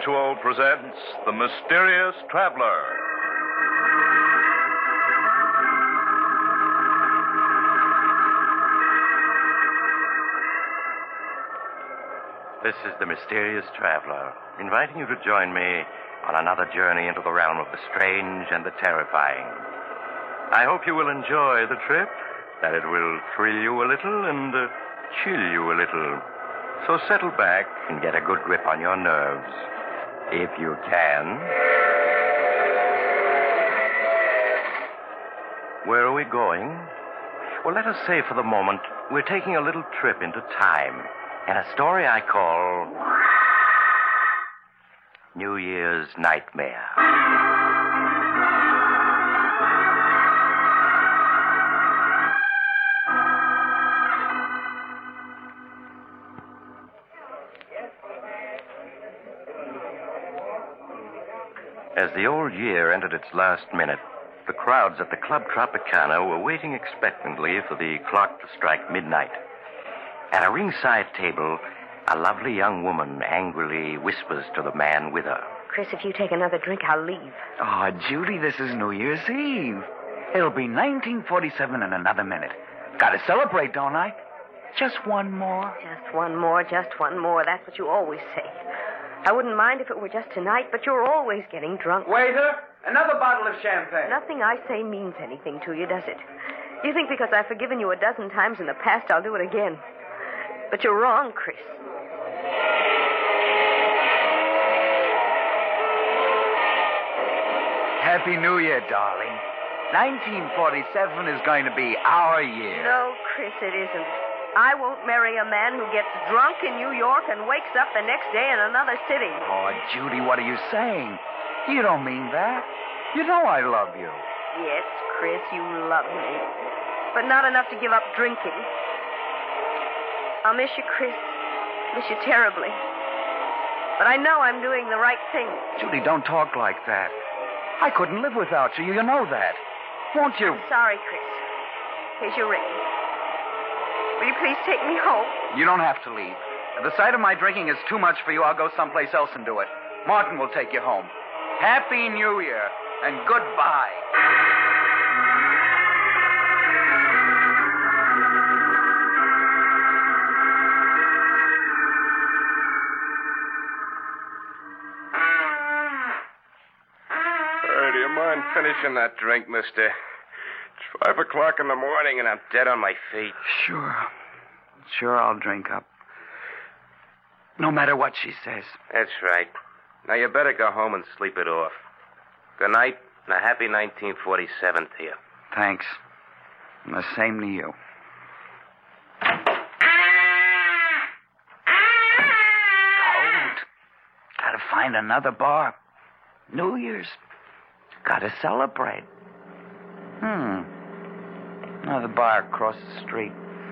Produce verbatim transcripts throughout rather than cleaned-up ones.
Mutual presents The Mysterious Traveler. This is The Mysterious Traveler, inviting you to join me on another journey into the realm of the strange and the terrifying. I hope you will enjoy the trip, that it will thrill you a little and uh, chill you a little. So settle back and get a good grip on your nerves, if you can. Where are we going? Well, let us say for the moment we're taking a little trip into time and a story I call New Year's Nightmare. As the old year entered its last minute, the crowds at the Club Tropicana were waiting expectantly for the clock to strike midnight. At a ringside table, a lovely young woman angrily whispers to the man with her. Chris, if you take another drink, I'll leave. Oh, Judy, this is New Year's Eve. It'll be nineteen forty-seven in another minute. Gotta celebrate, don't I? Just one more. Just one more, just one more. That's what you always say. I wouldn't mind if it were just tonight, but you're always getting drunk. Waiter, another bottle of champagne. Nothing I say means anything to you, does it? You think because I've forgiven you a dozen times in the past, I'll do it again. But you're wrong, Chris. Happy New Year, darling. nineteen forty-seven is going to be our year. No, Chris, it isn't. I won't marry a man who gets drunk in New York and wakes up the next day in another city. Oh, Judy, what are you saying? You don't mean that. You know I love you. Yes, Chris, you love me. But not enough to give up drinking. I'll miss you, Chris. Miss you terribly. But I know I'm doing the right thing. Judy, don't talk like that. I couldn't live without you. You know that. Won't you? Sorry, Chris. Here's your ring. Will you please take me home? You don't have to leave. If the sight of my drinking is too much for you, I'll go someplace else and do it. Martin will take you home. Happy New Year and goodbye. Uh, do you mind finishing that drink, mister? It's five o'clock in the morning and I'm dead on my feet. Sure. Sure, I'll drink up. No matter what she says. That's right. Now you better go home and sleep it off. Good night and a happy nineteen forty-seven to you. Thanks. And the same to you. Cold. Gotta find another bar. New Year's. Gotta celebrate. Hmm. Another bar across the street.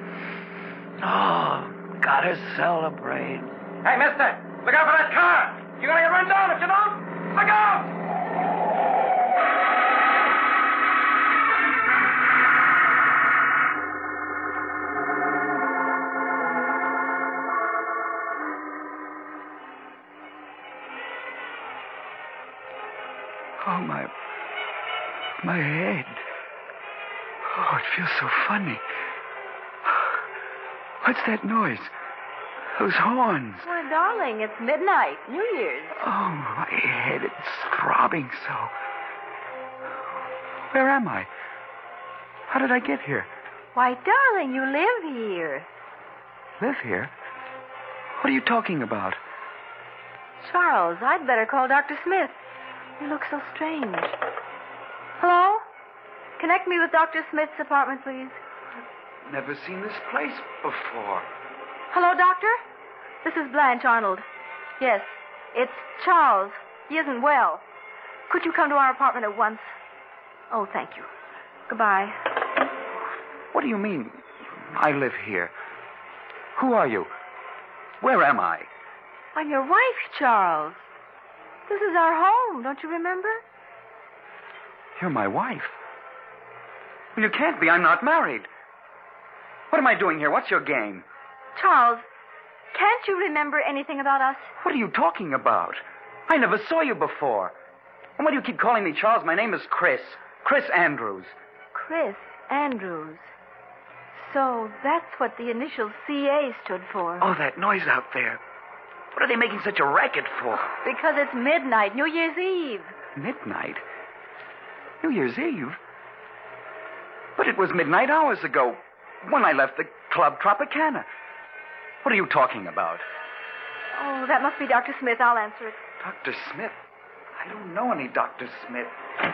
Oh, gotta celebrate. Hey, mister, look out for that car. You're gonna get run down if you don't. Look out! Oh, my... my head. Oh, it feels so funny. What's that noise? Those horns. Why, darling, it's midnight, New Year's. Oh, my head, it's throbbing so. Where am I? How did I get here? Why, darling, you live here. Live here? What are you talking about? Charles, I'd better call Doctor Smith. You look so strange. Hello? Connect me with Doctor Smith's apartment, please. Never seen this place before. Hello, Doctor? This is Blanche Arnold. Yes, it's Charles. He isn't well. Could you come to our apartment at once? Oh, thank you. Goodbye. What do you mean, I live here? Who are you? Where am I? I'm your wife, Charles. This is our home, don't you remember? You're my wife. Well, you can't be. I'm not married. What am I doing here? What's your game? Charles, can't you remember anything about us? What are you talking about? I never saw you before. And why do you keep calling me Charles? My name is Chris. Chris Andrews. Chris Andrews. So that's what the initial C A stood for. Oh, that noise out there. What are they making such a racket for? Because it's midnight, New Year's Eve. Midnight? New Year's Eve? But it was midnight hours ago when I left the Club Tropicana. What are you talking about? Oh, that must be Doctor Smith. I'll answer it. Doctor Smith? I don't know any Doctor Smith.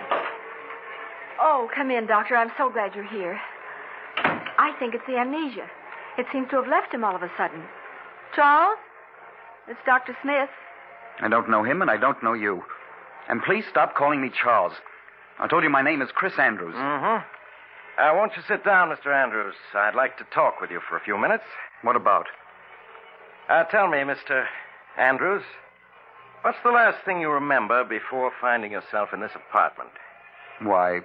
Oh, come in, Doctor. I'm so glad you're here. I think it's the amnesia. It seems to have left him all of a sudden. Charles? It's Doctor Smith. I don't know him, and I don't know you. And please stop calling me Charles. I told you my name is Chris Andrews. Mm-hmm. Uh, won't you sit down, Mister Andrews? I'd like to talk with you for a few minutes. What about? Uh, tell me, Mister Andrews, what's the last thing you remember before finding yourself in this apartment? Why,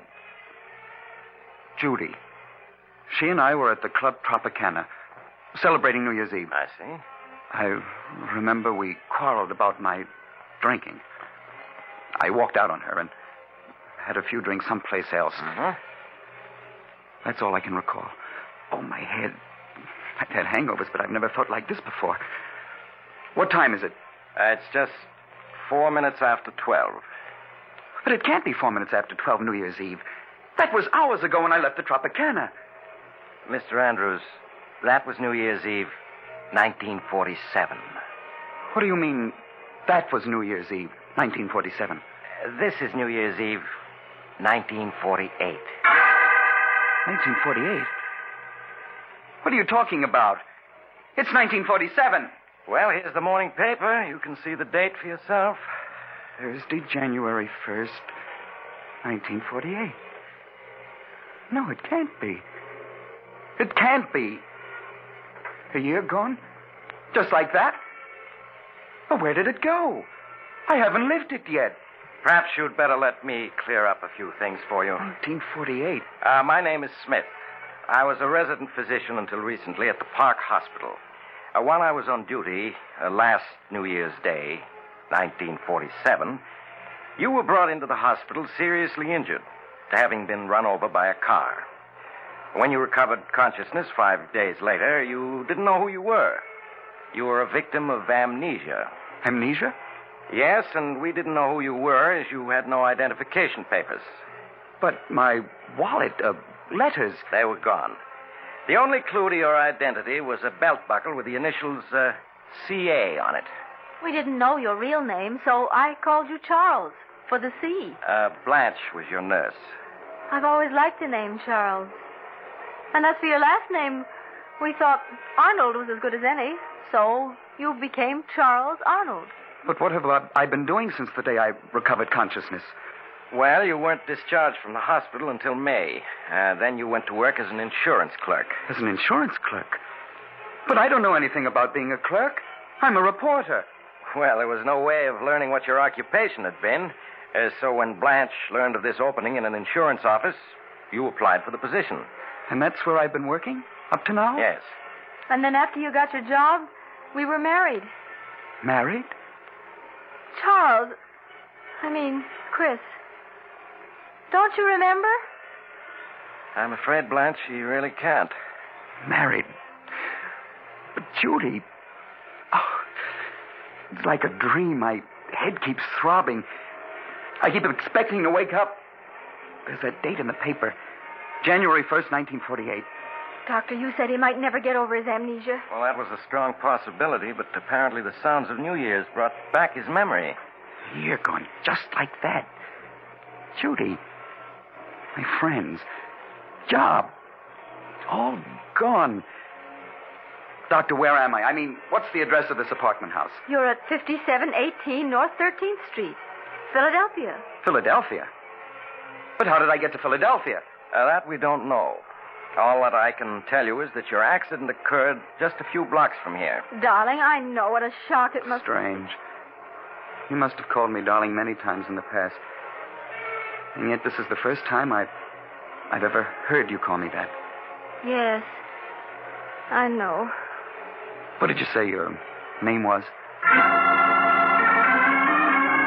Judy. She and I were at the Club Tropicana, celebrating New Year's Eve. I see. I remember we quarreled about my drinking. I walked out on her and had a few drinks someplace else. Mm-hmm. That's all I can recall. Oh, my head. I've had hangovers, but I've never felt like this before. What time is it? Uh, it's just four minutes after twelve. But it can't be four minutes after twelve New Year's Eve. That was hours ago when I left the Tropicana. Mister Andrews, that was New Year's Eve, nineteen forty-seven. What do you mean, that was New Year's Eve, nineteen forty-seven? Uh, this is New Year's Eve, nineteen forty-eight. nineteen forty-eight? What are you talking about? It's nineteen forty-seven. Well, here's the morning paper. You can see the date for yourself. Thursday, January first, nineteen forty-eight. No, it can't be. It can't be. A year gone? Just like that? Well, where did it go? I haven't lived it yet. Perhaps you'd better let me clear up a few things for you. nineteen forty-eight. Uh, my name is Smith. I was a resident physician until recently at the Park Hospital. Uh, while I was on duty, uh, last New Year's Day, nineteen forty-seven, you were brought into the hospital seriously injured, having been run over by a car. When you recovered consciousness five days later, you didn't know who you were. You were a victim of amnesia. Amnesia? Yes, and we didn't know who you were as you had no identification papers. But my wallet, uh, letters... They were gone. The only clue to your identity was a belt buckle with the initials uh, C A on it. We didn't know your real name, so I called you Charles for the C. Uh, Blanche was your nurse. I've always liked the name Charles. And as for your last name, we thought Arnold was as good as any, so you became Charles Arnold. But what have I, I been doing since the day I recovered consciousness? Well, you weren't discharged from the hospital until May. Uh, then you went to work as an insurance clerk. As an insurance clerk? But I don't know anything about being a clerk. I'm a reporter. Well, there was no way of learning what your occupation had been. Uh, so when Blanche learned of this opening in an insurance office, you applied for the position. And that's where I've been working? Up to now? Yes. And then after you got your job, we were married. Married? Charles, I mean, Chris, don't you remember? I'm afraid, Blanche, you really can't. Married? But Judy... Oh, it's like a dream. My head keeps throbbing. I keep expecting to wake up. There's that date in the paper. January first, nineteen forty-eight. Doctor, you said he might never get over his amnesia. Well, that was a strong possibility, but apparently the sounds of New Year's brought back his memory. You're going just like that. Judy, my friends, job, all gone. Doctor, where am I? I mean, what's the address of this apartment house? You're at fifty-seven eighteen North thirteenth Street, Philadelphia. Philadelphia? But how did I get to Philadelphia? Uh, that we don't know. All that I can tell you is that your accident occurred just a few blocks from here. Darling, I know what a shock it must be. Strange. You must have called me darling many times in the past. And yet this is the first time I've, I've ever heard you call me that. Yes, I know. What did you say your name was?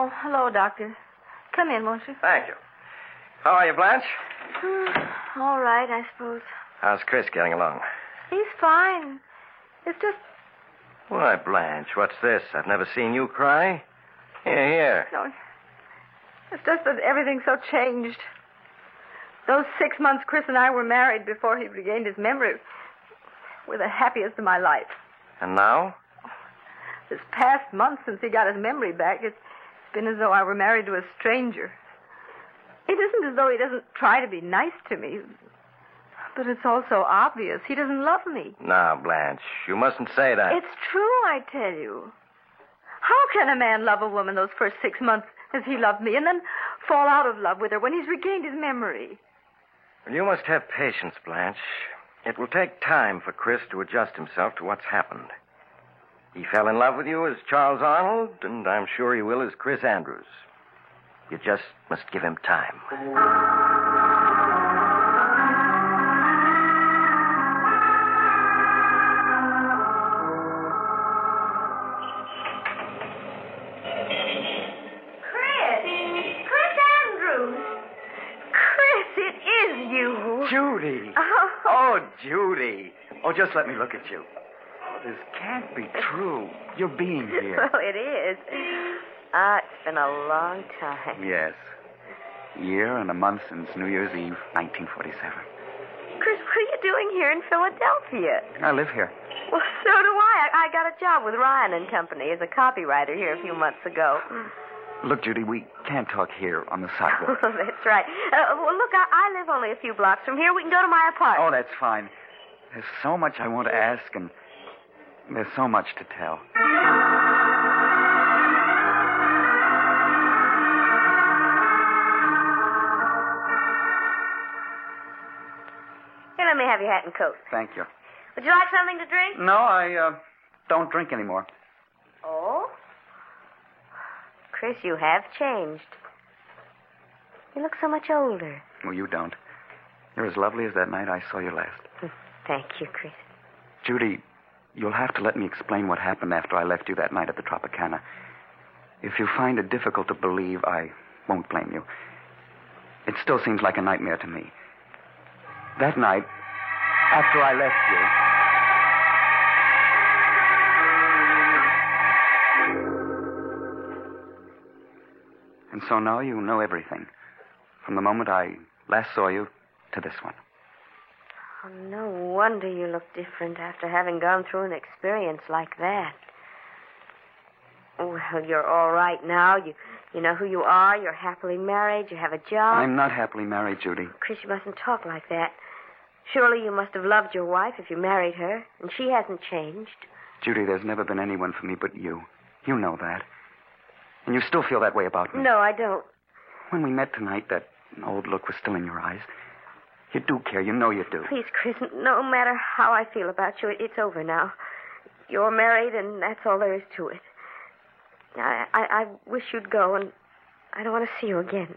Oh, hello, Doctor. Come in, won't you? Thank you. How are you, Blanche? Hmm, all right, I suppose. How's Chris getting along? He's fine. It's just... Why, Blanche, what's this? I've never seen you cry. Here, here. No, it's just that everything's so changed. Those six months Chris and I were married before he regained his memory were the happiest of my life. And now? This past month since he got his memory back, it's been as though I were married to a stranger. It isn't as though he doesn't try to be nice to me, but it's also obvious he doesn't love me. Now, Blanche, you mustn't say that. It's true, I tell you. How can a man love a woman those first six months as he loved me and then fall out of love with her when he's regained his memory? Well, you must have patience, Blanche. It will take time for Chris to adjust himself to what's happened. He fell in love with you as Charles Arnold, and I'm sure he will as Chris Andrews. You just must give him time. Judy. Oh. Oh, Judy. Oh, just let me look at you. Oh, this can't be true. You're being here. Well, it is. Ah, it's been a long time. Yes. Year and a month since New Year's Eve, nineteen forty-seven. Chris, what are you doing here in Philadelphia? I live here. Well, so do I. I, I got a job with Ryan and Company as a copywriter here a few months ago. Look, Judy, we can't talk here on the sidewalk. Oh, that's right. Uh, well, look, I, I live only a few blocks from here. We can go to my apartment. Oh, that's fine. There's so much I want to ask, and there's so much to tell. Here, let me have your hat and coat. Thank you. Would you like something to drink? No, I uh, don't drink anymore. Oh? Chris, you have changed. You look so much older. Well, you don't. You're as lovely as that night I saw you last. Thank you, Chris. Judy, you'll have to let me explain what happened after I left you that night at the Tropicana. If you find it difficult to believe, I won't blame you. It still seems like a nightmare to me. That night, after I left you... And so now you know everything. From the moment I last saw you to this one. Oh, no wonder you look different after having gone through an experience like that. Well, you're all right now. You you know who you are. You're happily married. You have a job. I'm not happily married, Judy. Chris, you mustn't talk like that. Surely you must have loved your wife if you married her, and she hasn't changed. Judy, there's never been anyone for me but you. You know that. And you still feel that way about me. No, I don't. When we met tonight, that old look was still in your eyes. You do care. You know you do. Please, Chris, no matter how I feel about you, it's over now. You're married, and that's all there is to it. I, I, I wish you'd go, and I don't want to see you again.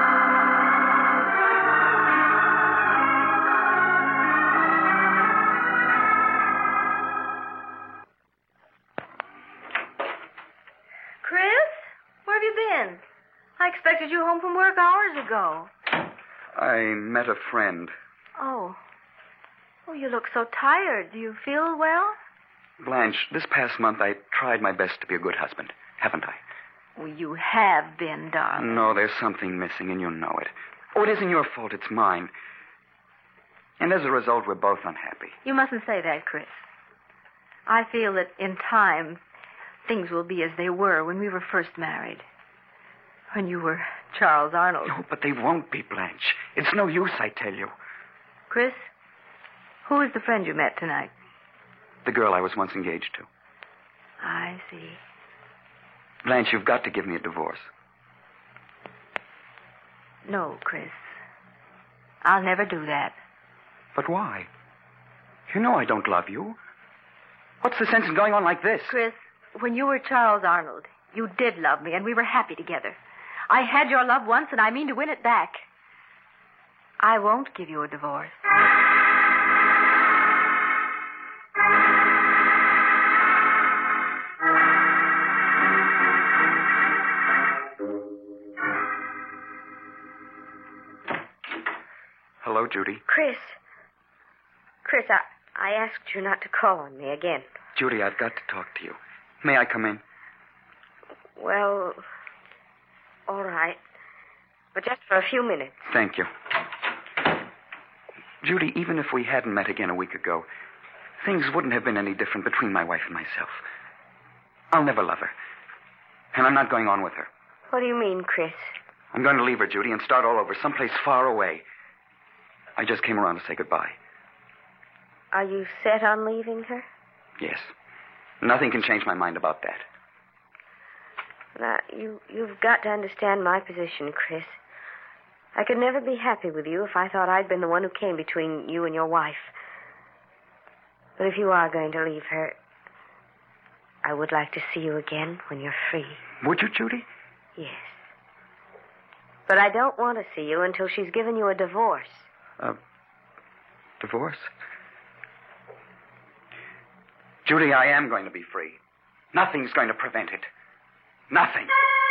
Chris, where have you been? I expected you home from work hours ago. I met a friend. Oh. Oh, you look so tired. Do you feel well? Blanche, this past month I tried my best to be a good husband, haven't I? Well, you have been, darling. No, there's something missing, and you know it. Oh, it isn't your fault. It's mine. And as a result, we're both unhappy. You mustn't say that, Chris. I feel that in time, things will be as they were when we were first married. When you were Charles Arnold. No, but they won't be, Blanche. It's no use, I tell you. Chris, who is the friend you met tonight? The girl I was once engaged to. I see. Blanche, you've got to give me a divorce. No, Chris. I'll never do that. But why? You know I don't love you. What's the sense in going on like this? Chris, when you were Charles Arnold, you did love me, and we were happy together. I had your love once, and I mean to win it back. I won't give you a divorce. Judy. Chris. Chris, I, I asked you not to call on me again. Judy, I've got to talk to you. May I come in? Well, all right. But just for a few minutes. Thank you. Judy, even if we hadn't met again a week ago, things wouldn't have been any different between my wife and myself. I'll never love her. And I'm not going on with her. What do you mean, Chris? I'm going to leave her, Judy, and start all over, someplace far away. I just came around to say goodbye. Are you set on leaving her? Yes. Nothing can change my mind about that. Now, you, you've got to understand my position, Chris. I could never be happy with you if I thought I'd been the one who came between you and your wife. But if you are going to leave her, I would like to see you again when you're free. Would you, Judy? Yes. But I don't want to see you until she's given you a divorce. A divorce? Judy, I am going to be free. Nothing's going to prevent it. Nothing.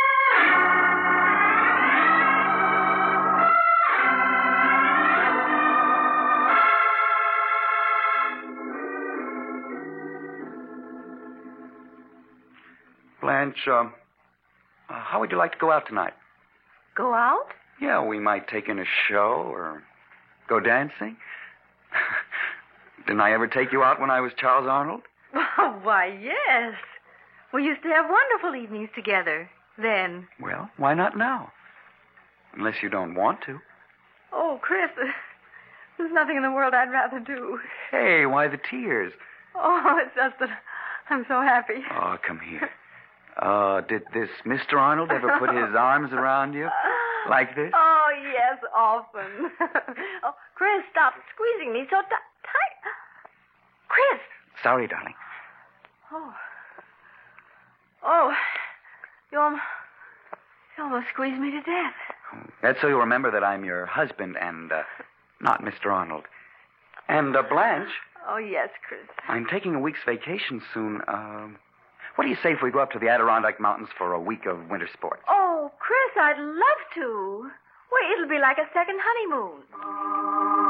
Blanche, uh, uh, how would you like to go out tonight? Go out? Yeah, we might take in a show or go dancing. Didn't I ever take you out when I was Charles Arnold? Oh, why, yes. We used to have wonderful evenings together then. Well, why not now? Unless you don't want to. Oh, Chris, there's nothing in the world I'd rather do. Hey, why the tears? Oh, it's just that I'm so happy. Oh, come here. Uh, did this Mister Arnold ever put his arms around you like this? Oh, yes, often. Oh, Chris, stop squeezing me so t- tight. Chris. Sorry, darling. Oh. Oh, you, almost, you almost squeezed me to death. That's so you'll remember that I'm your husband and uh, not Mister Arnold. And uh, Blanche. Oh, yes, Chris. I'm taking a week's vacation soon. Uh, what do you say if we go up to the Adirondack Mountains for a week of winter sports? Oh, Chris, I'd love to. Why, it'll be like a second honeymoon.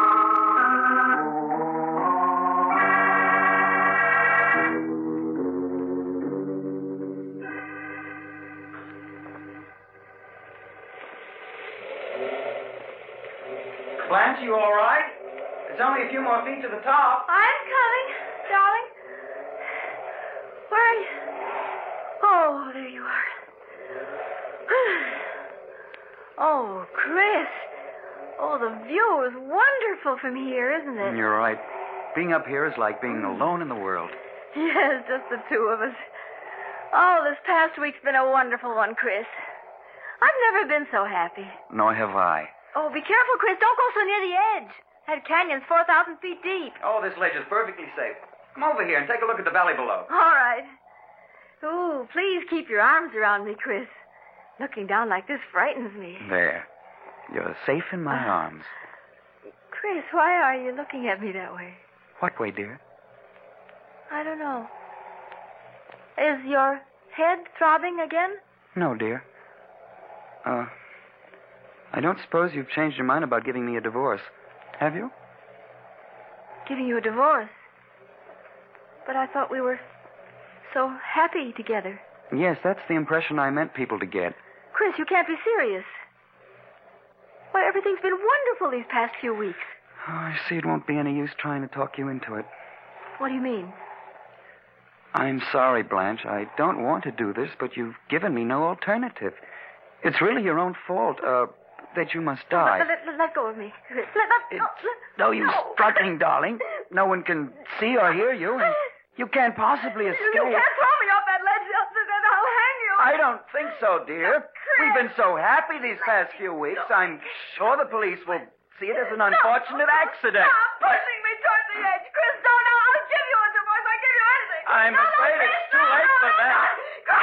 Blanche, you all right? There's only a few more feet to the top. I'm coming, darling. Where are you? Oh, there you are. Oh, Chris. Oh, the view is wonderful from here, isn't it? You're right. Being up here is like being alone in the world. Yes, just the two of us. Oh, this past week's been a wonderful one, Chris. I've never been so happy. Nor have I. Oh, be careful, Chris. Don't go so near the edge. That canyon's four thousand feet deep. Oh, this ledge is perfectly safe. Come over here and take a look at the valley below. All right. Ooh, please keep your arms around me, Chris. Looking down like this frightens me. There. You're safe in my arms. Chris, why are you looking at me that way? What way, dear? I don't know. Is your head throbbing again? No, dear. Uh, I don't suppose you've changed your mind about giving me a divorce, have you? Giving you a divorce? But I thought we were so happy together. Yes, that's the impression I meant people to get. Chris, you can't be serious. Why, everything's been wonderful these past few weeks. Oh, I see it won't be any use trying to talk you into it. What do you mean? I'm sorry, Blanche. I don't want to do this, but you've given me no alternative. It's really your own fault, uh, that you must die. Let, let, let, let go of me. Chris. Let, let, no, let, No, you no. struggling, darling. No one can see or hear you, and you can't possibly escape. You can't throw me off that ledge, then I'll hang you. I don't think so, dear. Chris. We've been so happy these past few weeks. I'm sure the police will see it as an unfortunate no. accident. Stop pushing me toward the edge. Chris, don't. I'll give you a divorce. I'll give you anything. I'm no, no, afraid Chris, it's too no, late no, for no, that. no.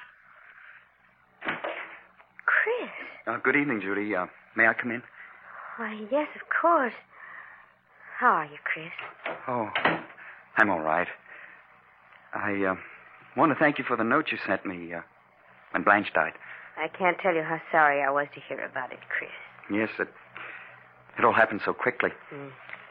Uh, good evening, Judy. Uh, may I come in? Why, yes, of course. How are you, Chris? Oh, I'm all right. I uh, want to thank you for the note you sent me uh, when Blanche died. I can't tell you how sorry I was to hear about it, Chris. Yes, it, it all happened so quickly. Mm.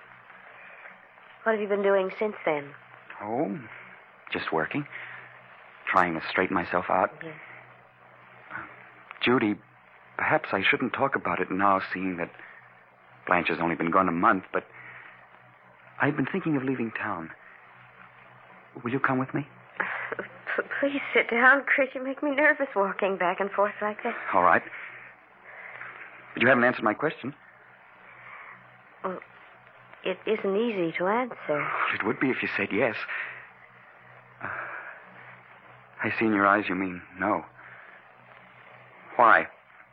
What have you been doing since then? Oh, just working. Trying to straighten myself out. Yes. Uh, Judy, perhaps I shouldn't talk about it now, seeing that Blanche has only been gone a month, but I've been thinking of leaving town. Will you come with me? P- Please sit down, Chris. You make me nervous walking back and forth like that. All right. But you haven't answered my question. Well, it isn't easy to answer. It would be if you said yes. Uh, I see in your eyes you mean no. Why?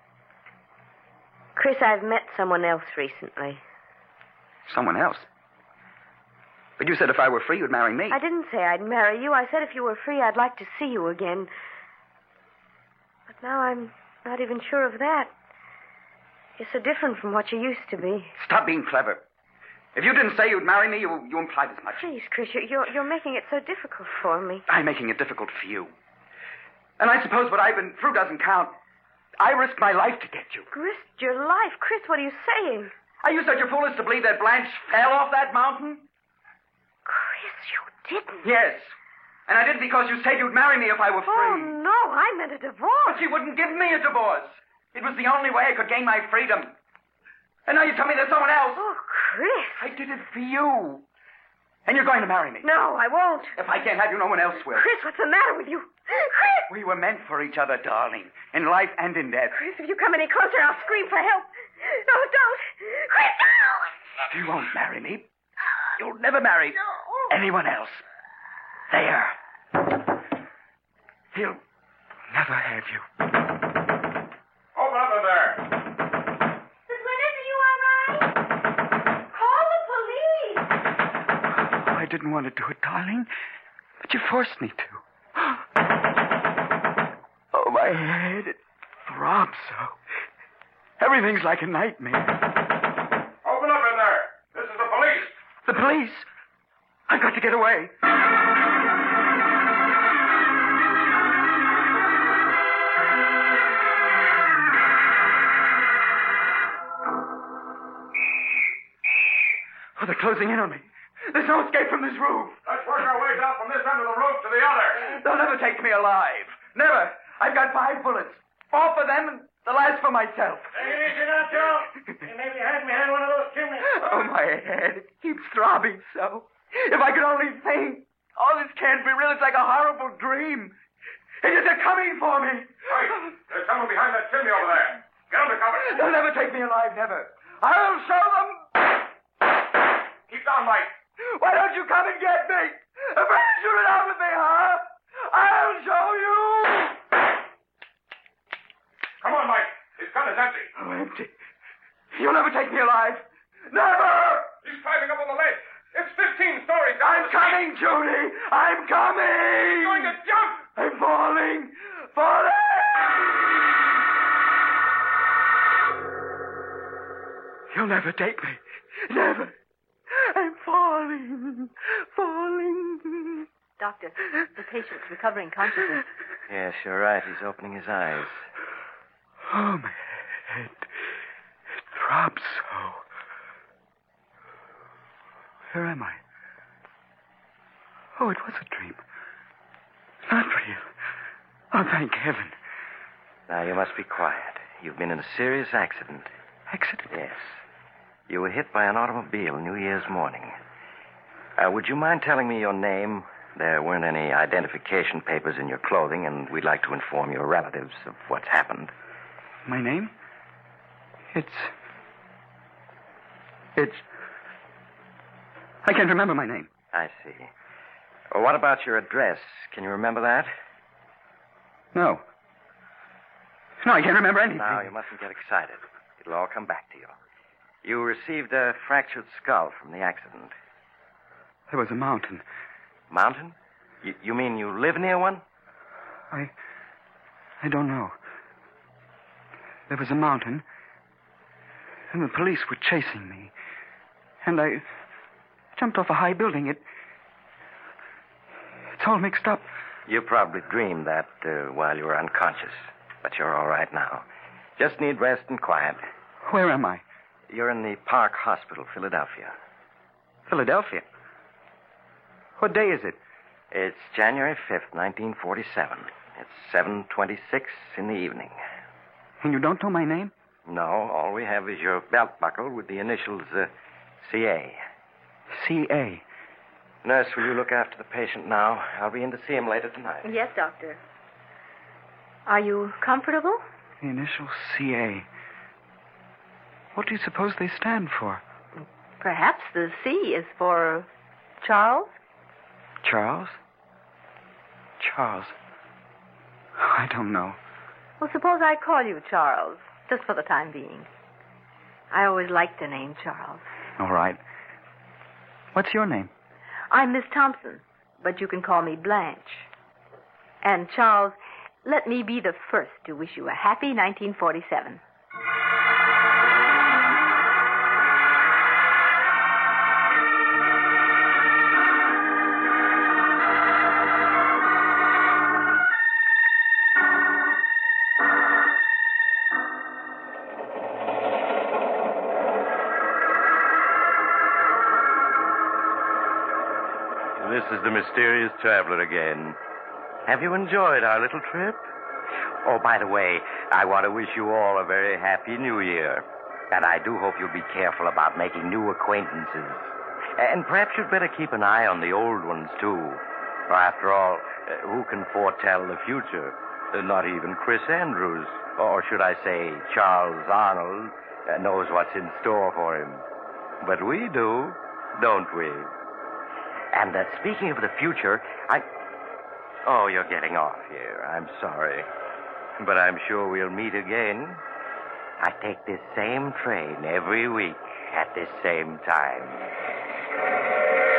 Chris, I've met someone else recently. Someone else? But you said if I were free, you'd marry me. I didn't say I'd marry you. I said if you were free, I'd like to see you again. But now I'm not even sure of that. You're so different from what you used to be. Stop being clever. If you didn't say you'd marry me, you, you implied as much. Please, Chris, you're, you're, you're making it so difficult for me. I'm making it difficult for you. And I suppose what I've been through doesn't count. I risked my life to get you. Risked your life? Chris, what are you saying? Are you such a fool as to believe that Blanche fell off that mountain? Chris, you didn't. Yes. And I did because you said you'd marry me if I were free. Oh, no, I meant a divorce. But she wouldn't give me a divorce. It was the only way I could gain my freedom. And now you tell me there's someone else. Oh, Chris. I did it for you. And you're going to marry me. No, I won't. If I can't have you, no one else will. Chris, what's the matter with you? Chris! We were meant for each other, darling. In life and in death. Chris, if you come any closer, I'll scream for help. No, don't. Chris, no! You won't marry me. You'll never marry No. anyone else. There. He'll never have you. Open up in there. Miss Winters, are you all right? Call the police. Oh, I didn't want to do it, darling. But you forced me to. Oh, my head. It throbs so. Everything's like a nightmare. Open up in there. This is the police. The police? I've got to get away. Oh, they're closing in on me. There's no escape from this roof. Let's work our way down from this end of the roof to the other. They'll never take me alive. Never. I've got five bullets. Four for them and the last for myself. Take it easy now, Joe. You may be hiding behind one of those chimneys. Oh, my head. It keeps throbbing so. If I could only think. All this can't be real. It's like a horrible dream. And yet they're coming for me. Hey, there's someone behind that chimney over there. Get under cover. They'll never take me alive, never. I'll show them. Keep down, Mike. Why don't you come and get me? Afraid to shoot it out with me, huh? I'll show you. Come on, Mike. His gun is empty. Oh, empty. You'll never take me alive. Never. He's climbing up on the ledge. It's fifteen stories down. I'm coming, Judy. I'm coming. He's going to jump. I'm falling. Falling. You'll never take me. Never. I'm falling. Falling. Doctor, the patient's recovering consciousness. Yes, you're right. He's opening his eyes. Oh, my head. It throbs so. Where am I? Oh, it was a dream. Not real. Oh, thank heaven. Now, you must be quiet. You've been in a serious accident. Accident? Yes. You were hit by an automobile New Year's morning. Uh, would you mind telling me your name? There weren't any identification papers in your clothing, and we'd like to inform your relatives of what's happened. My name? It's... It's... I can't remember my name. I see. Well, what about your address? Can you remember that? No. No, I can't remember anything. Now, you mustn't get excited. It'll all come back to you. You received a fractured skull from the accident. There was a mountain. Mountain? You, you mean you live near one? I... I don't know. There was a mountain. And the police were chasing me. And I jumped off a high building. It. It's all mixed up. You probably dreamed that uh, while you were unconscious. But you're all right now. Just need rest and quiet. Where am I? You're in the Park Hospital, Philadelphia. Philadelphia? What day is it? It's January fifth, nineteen forty-seven. It's seven twenty-six in the evening. And you don't know my name? No, all we have is your belt buckle with the initials uh, C A. C A. Nurse, will you look after the patient now? I'll be in to see him later tonight. Yes, Doctor. Are you comfortable? The initials C A. What do you suppose they stand for? Perhaps the C is for Charles? Charles? Charles. I don't know. Well, suppose I call you Charles, just for the time being. I always liked the name Charles. All right. What's your name? I'm Miss Thompson, but you can call me Blanche. And, Charles, let me be the first to wish you a happy nineteen forty-seven. This is the mysterious traveler again. Have you enjoyed our little trip? Oh, by the way, I want to wish you all a very happy New Year. And I do hope you'll be careful about making new acquaintances. And perhaps you'd better keep an eye on the old ones, too. For after all, uh, who can foretell the future? Uh, not even Chris Andrews, or should I say Charles Arnold, uh, knows what's in store for him. But we do, don't we? And uh, speaking of the future, I... Oh, you're getting off here. I'm sorry. But I'm sure we'll meet again. I take this same train every week at this same time.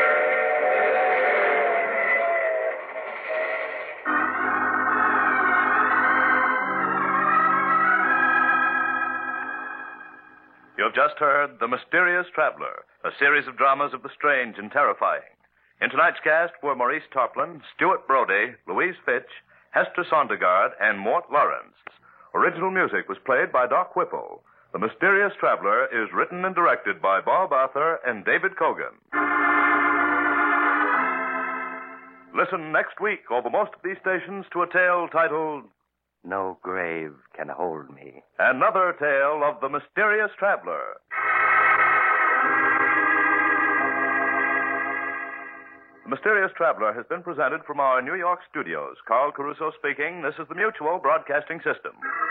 You've just heard The Mysterious Traveler, a series of dramas of the strange and terrifying. In tonight's cast were Maurice Tarplin, Stuart Brody, Louise Fitch, Hester Sondergaard, and Mort Lawrence. Original music was played by Doc Whipple. The Mysterious Traveler is written and directed by Bob Arthur and David Cogan. Listen next week over most of these stations to a tale titled No Grave Can Hold Me. Another Tale of the Mysterious Traveler. The Mysterious Traveler has been presented from our New York studios. Carl Caruso speaking. This is the Mutual Broadcasting System.